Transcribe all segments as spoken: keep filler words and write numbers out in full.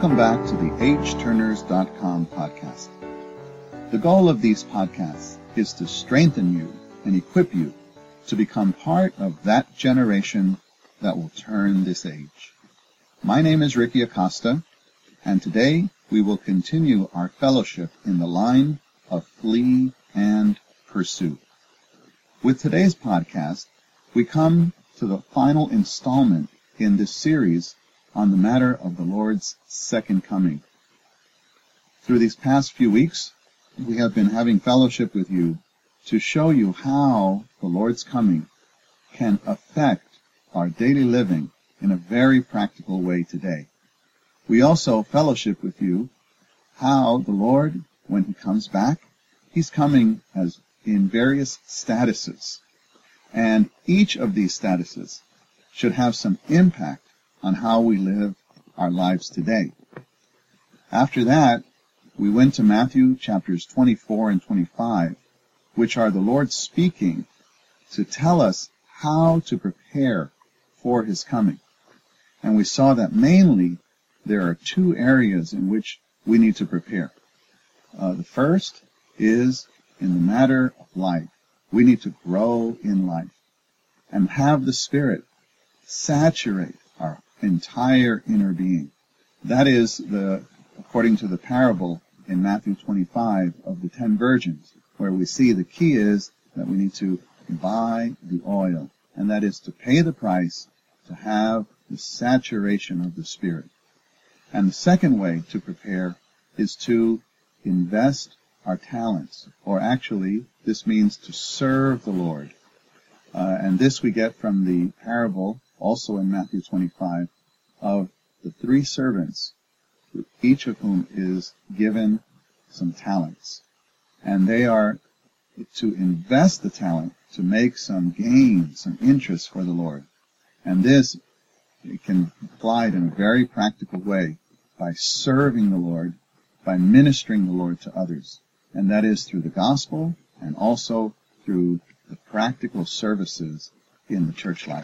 Welcome back to the H Turners dot com podcast. The goal of these podcasts is to strengthen you and equip you to become part of that generation that will turn this age. My name is Ricky Acosta, and today we will continue our fellowship in the line of flee and pursue. With today's podcast, we come to the final installment in this series on the matter of the Lord's second coming. Through these past few weeks, we have been having fellowship with you to show you how the Lord's coming can affect our daily living in a very practical way today. We also fellowship with you how the Lord, when he comes back, he's coming as in various statuses. And each of these statuses should have some impact on how we live our lives today. After that, we went to Matthew chapters twenty-four and twenty-five, which are the Lord speaking to tell us how to prepare for his coming. And we saw that mainly there are two areas in which we need to prepare. Uh, the first is in the matter of life. We need to grow in life and have the Spirit saturate our entire inner being. That is the, according to the parable in Matthew twenty-five of the ten virgins, where we see the key is that we need to buy the oil, and that is to pay the price to have the saturation of the Spirit. And the second way to prepare is to invest our talents, or actually this means to serve the Lord. Uh, and this we get from the parable, also in Matthew twenty-five, of the three servants, each of whom is given some talents. And they are to invest the talent to make some gain, some interest for the Lord. And this it can be applied in a very practical way by serving the Lord, by ministering the Lord to others. And that is through the gospel and also through the practical services in the church life.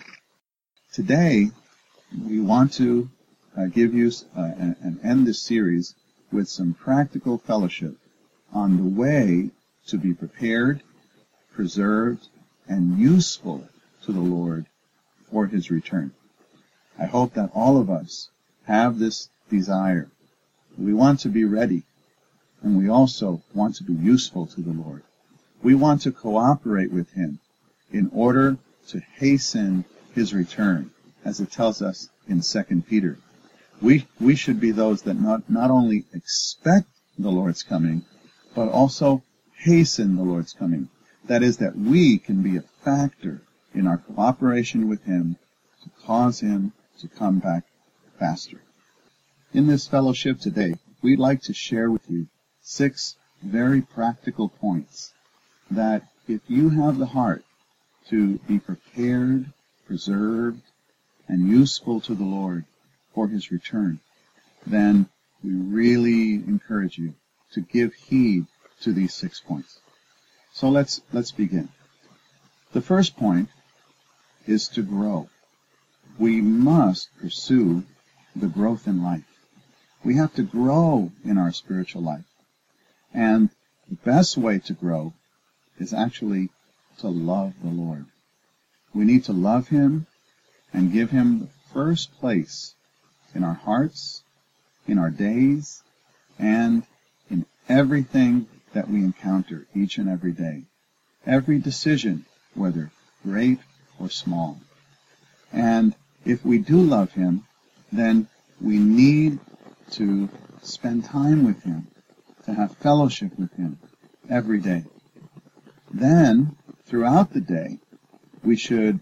Today, we want to uh, give you uh, and, and end this series with some practical fellowship on the way to be prepared, preserved, and useful to the Lord for his return. I hope that all of us have this desire. We want to be ready, and we also want to be useful to the Lord. We want to cooperate with him in order to hasten his return, as it tells us in Second Peter. We we should be those that not, not only expect the Lord's coming, but also hasten the Lord's coming. That is, that we can be a factor in our cooperation with him to cause him to come back faster. In this fellowship today, we'd like to share with you six very practical points that if you have the heart to be prepared, preserved, and useful to the Lord for his return, then we really encourage you to give heed to these six points. So let's let's begin. The first point is to grow. We must pursue the growth in life. We have to grow in our spiritual life. And the best way to grow is actually to love the Lord. We need to love him and give him the first place in our hearts, in our days, and in everything that we encounter each and every day. Every decision, whether great or small. And if we do love him, then we need to spend time with him, to have fellowship with him every day. Then, throughout the day, we should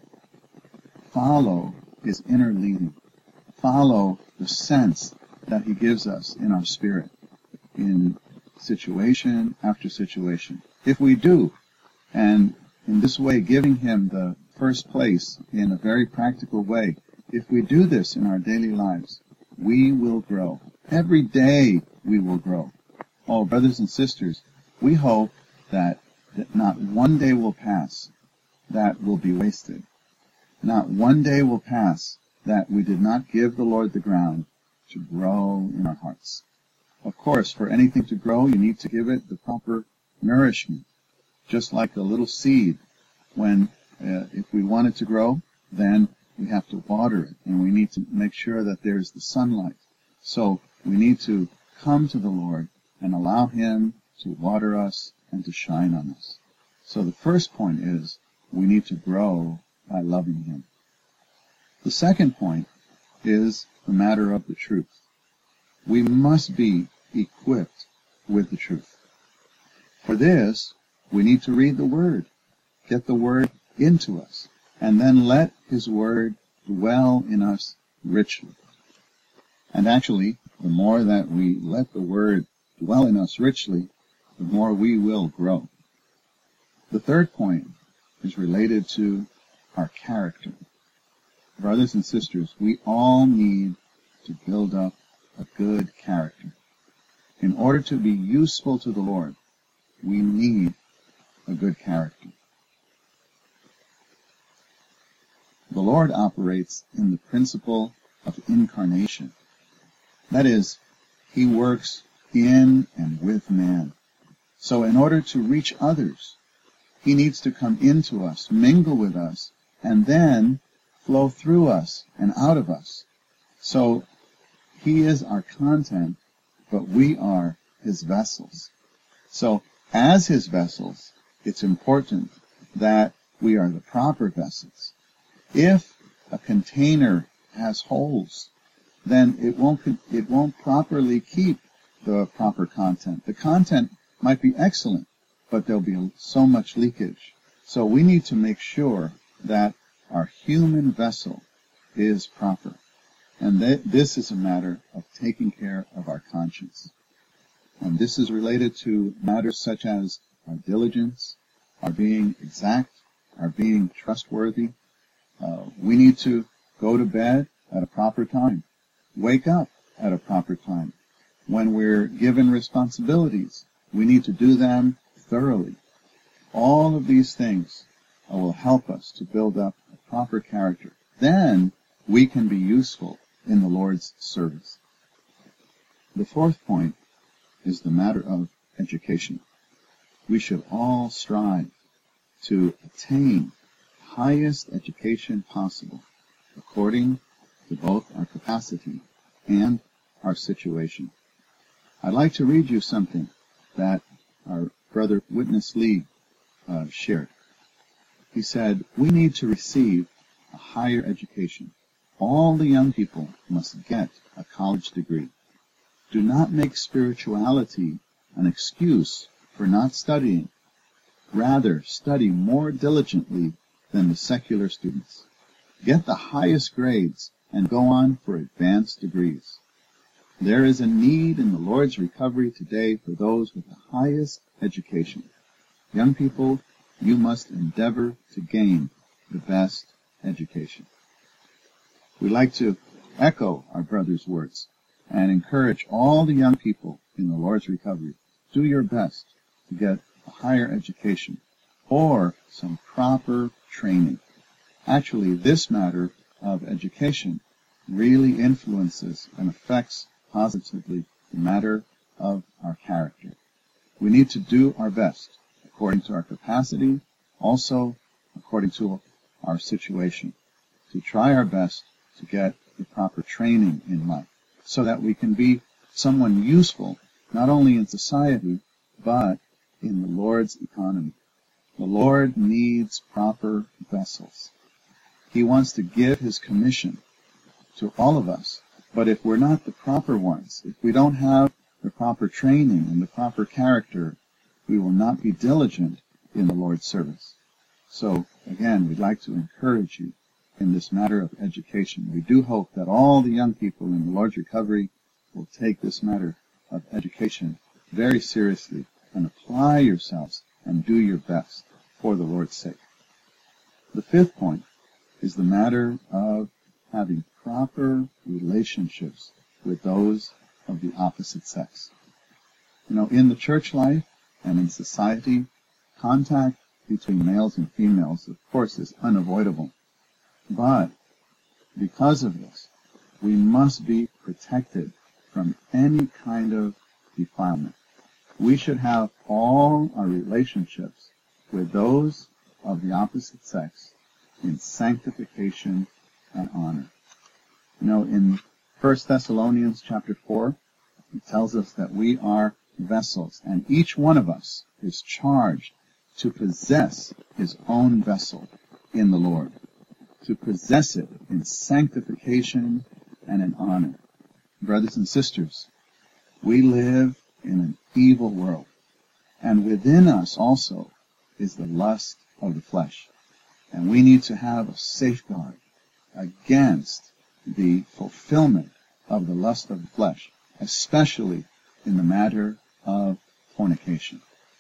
follow his inner leading, follow the sense that he gives us in our spirit, in situation after situation. If we do, and in this way giving him the first place in a very practical way, if we do this in our daily lives, we will grow. Every day we will grow. Oh, brothers and sisters, we hope that, that not one day will pass that will be wasted. Not one day will pass that we did not give the Lord the ground to grow in our hearts. Of course, for anything to grow, you need to give it the proper nourishment. Just like a little seed, when uh, if we want it to grow, then we have to water it, and we need to make sure that there's the sunlight. So we need to come to the Lord and allow Him to water us and to shine on us. So the first point is we need to grow by loving Him. The second point is the matter of the truth. We must be equipped with the truth. For this, we need to read the Word, get the Word into us, and then let His Word dwell in us richly. And actually, the more that we let the Word dwell in us richly, the more we will grow. The third point is related to our character. Brothers and sisters, we all need to build up a good character. In order to be useful to the Lord, we need a good character. The Lord operates in the principle of incarnation. That is, He works in and with man. So in order to reach others, He needs to come into us, mingle with us, and then flow through us and out of us. So He is our content, but we are His vessels. So as His vessels, it's important that we are the proper vessels. If a container has holes, then it won't it won't properly keep the proper content. The content might be excellent, but there'll be so much leakage. So we need to make sure that our human vessel is proper. And th- this is a matter of taking care of our conscience. And this is related to matters such as our diligence, our being exact, our being trustworthy. Uh, we need to go to bed at a proper time, wake up at a proper time. When we're given responsibilities, we need to do them thoroughly. All of these things uh, will help us to build up a proper character. Then we can be useful in the Lord's service. The fourth point is the matter of education. We should all strive to attain the highest education possible according to both our capacity and our situation. I'd like to read you something that our brother Witness Lee uh, shared. He said, "We need to receive a higher education. All the young people must get a college degree. Do not make spirituality an excuse for not studying. Rather, study more diligently than the secular students. Get the highest grades and go on for advanced degrees. There is a need in the Lord's recovery today for those with the highest education. Young people, you must endeavor to gain the best education." We'd like to echo our brother's words and encourage all the young people in the Lord's recovery. Do your best to get a higher education or some proper training. Actually, this matter of education really influences and affects positively the matter of our character. We need to do our best according to our capacity, also according to our situation, to try our best to get the proper training in life so that we can be someone useful not only in society but in the Lord's economy. The Lord needs proper vessels. He wants to give His commission to all of us, but if we're not the proper ones, if we don't have the proper training and the proper character, we will not be diligent in the Lord's service. So, again, we'd like to encourage you in this matter of education. We do hope that all the young people in the Lord's recovery will take this matter of education very seriously and apply yourselves and do your best for the Lord's sake. The fifth point is the matter of having proper relationships with those of the opposite sex. You know, in the church life and in society, contact between males and females, of course, is unavoidable. But because of this, we must be protected from any kind of defilement. We should have all our relationships with those of the opposite sex in sanctification and honor. You know, in First Thessalonians chapter four, it tells us that we are vessels, and each one of us is charged to possess his own vessel in the Lord, to possess it in sanctification and in honor. Brothers and sisters, we live in an evil world, and within us also is the lust of the flesh, and we need to have a safeguard against the fulfillment of the lust of the flesh, especially in the matter of fornication.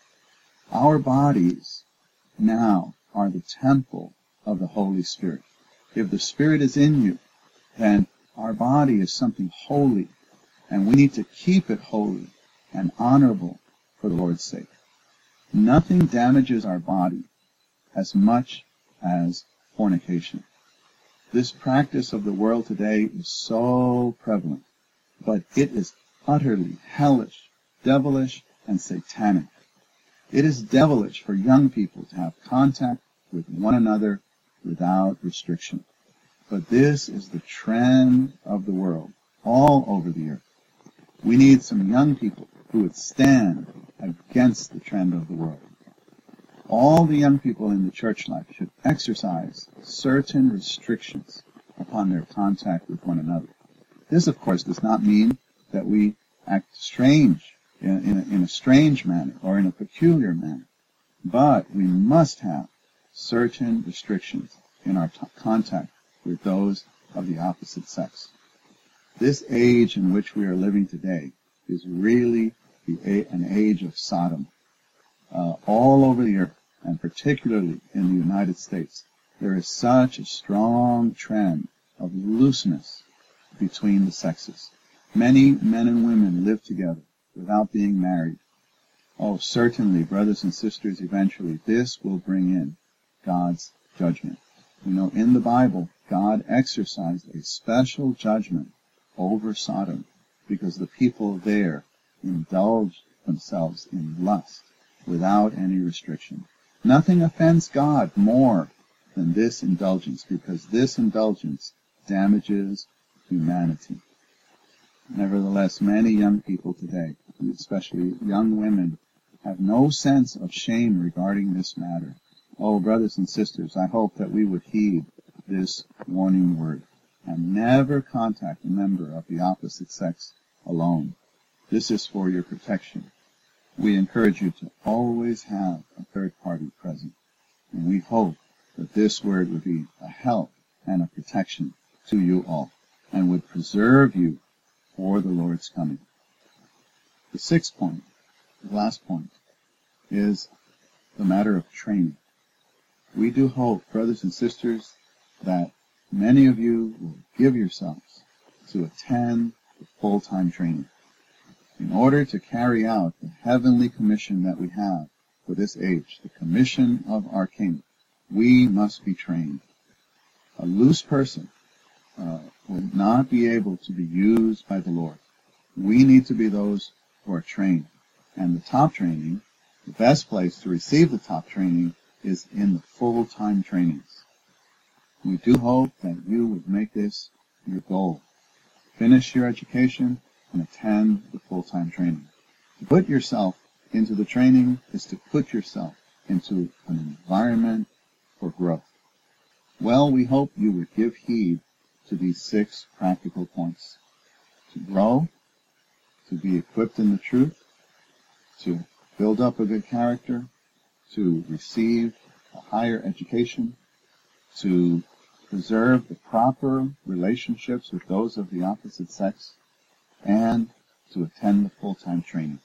Our bodies now are the temple of the Holy Spirit. If the Spirit is in you, then our body is something holy, and we need to keep it holy and honorable for the Lord's sake. Nothing damages our body as much as fornication. This practice of the world today is so prevalent, but it is utterly hellish, devilish, and satanic. It is devilish for young people to have contact with one another without restriction. But this is the trend of the world all over the earth. We need some young people who would stand against the trend of the world. All the young people in the church life should exercise certain restrictions upon their contact with one another. This, of course, does not mean that we act strange, in, in, a, in a strange manner or in a peculiar manner, but we must have certain restrictions in our t- contact with those of the opposite sex. This age in which we are living today is really the a- an age of Sodom. Uh, all over the earth, and particularly in the United States, there is such a strong trend of looseness between the sexes. Many men and women live together without being married. Oh, certainly, brothers and sisters, eventually this will bring in God's judgment. You know, in the Bible, God exercised a special judgment over Sodom because the people there indulged themselves in lust without any restriction. Nothing offends God more than this indulgence, because this indulgence damages humanity. Nevertheless, many young people today, especially young women, have no sense of shame regarding this matter. Oh, brothers and sisters, I hope that we would heed this warning word and never contact a member of the opposite sex alone. This is for your protection. We encourage you to always have a third party present, and we hope that this word would be a help and a protection to you all, and would preserve you for the Lord's coming. The sixth point, the last point, is the matter of training. We do hope, brothers and sisters, that many of you will give yourselves to attend the full-time training. In order to carry out the heavenly commission that we have for this age, the commission of our King, we must be trained. A loose person uh, will not be able to be used by the Lord. We need to be those who are trained. And the top training, the best place to receive the top training is in the full-time trainings. We do hope that you would make this your goal. Finish your education and attend the full-time training. To put yourself into the training is to put yourself into an environment for growth. Well, we hope you would give heed to these six practical points. To grow, to be equipped in the truth, to build up a good character, to receive a higher education, to preserve the proper relationships with those of the opposite sex, and to attend the full-time training.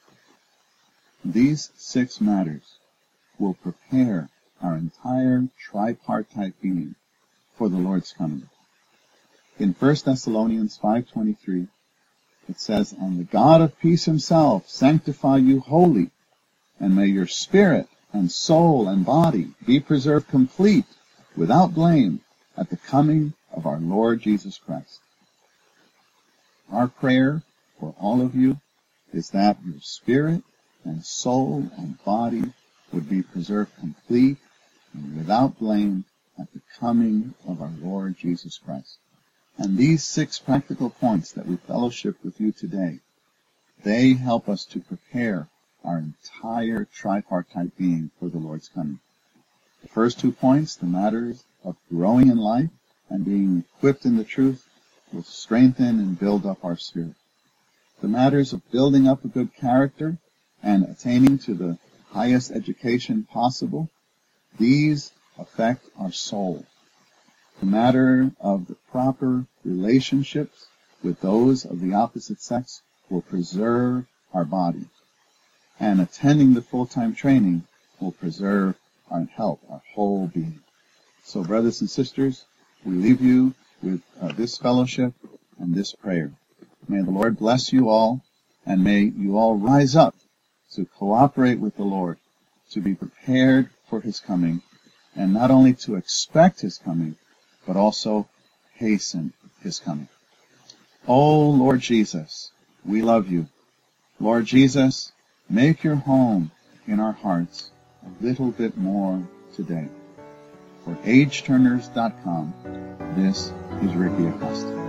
These six matters will prepare our entire tripartite being for the Lord's coming. In First Thessalonians five twenty-three, it says, "And the God of peace himself sanctify you wholly, and may your spirit and soul and body be preserved complete, without blame, at the coming of our Lord Jesus Christ." Our prayer for all of you is that your spirit and soul and body would be preserved complete and without blame at the coming of our Lord Jesus Christ. And these six practical points that we fellowship with you today, they help us to prepare our entire tripartite being for the Lord's coming. The first two points, the matters of growing in life and being equipped in the truth, will strengthen and build up our spirit. The matters of building up a good character and attaining to the highest education possible, these affect our soul. The matter of the proper relationships with those of the opposite sex will preserve our body. And attending the full-time training will preserve and help our whole being. So, brothers and sisters, we leave you with uh, this fellowship and this prayer. May the Lord bless you all, and may you all rise up to cooperate with the Lord, to be prepared for His coming, and not only to expect His coming, but also hasten His coming. Oh, Lord Jesus, we love you. Lord Jesus, make your home in our hearts a little bit more today. For age turners dot com, this is Ricky Acosta.